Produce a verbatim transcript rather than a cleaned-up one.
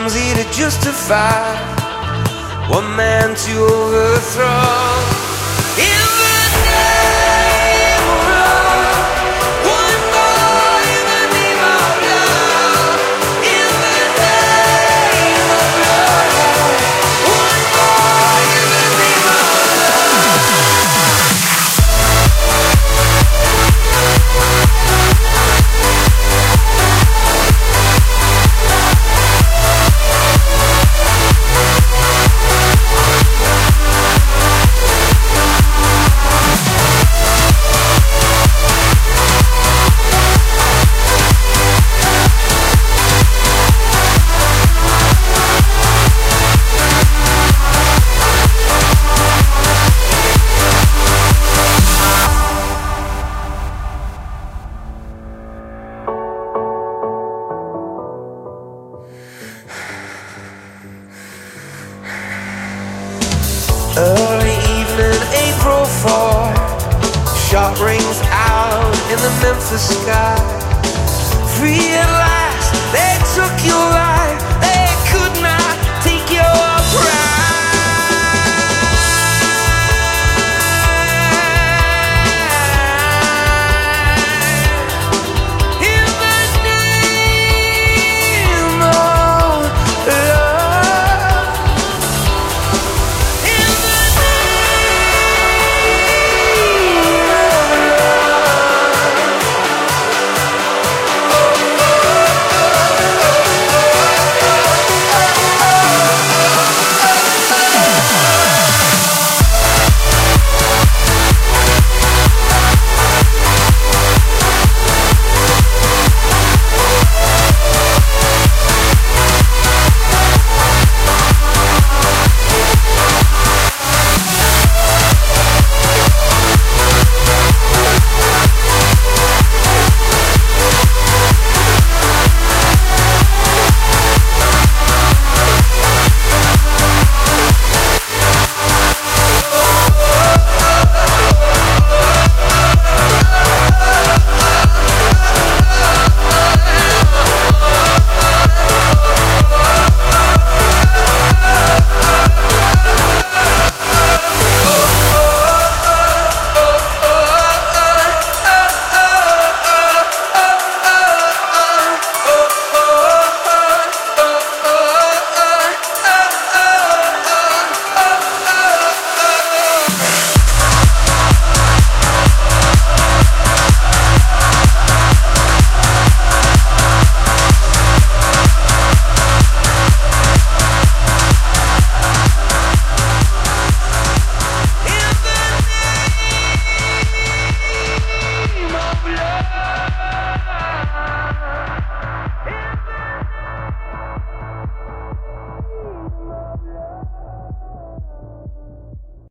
flimsy to justify one man to overthrow. In the name of love, one more in the name of love. In the name of love, one more in the name of early evening, April fourth. Shot rings out in the Memphis sky.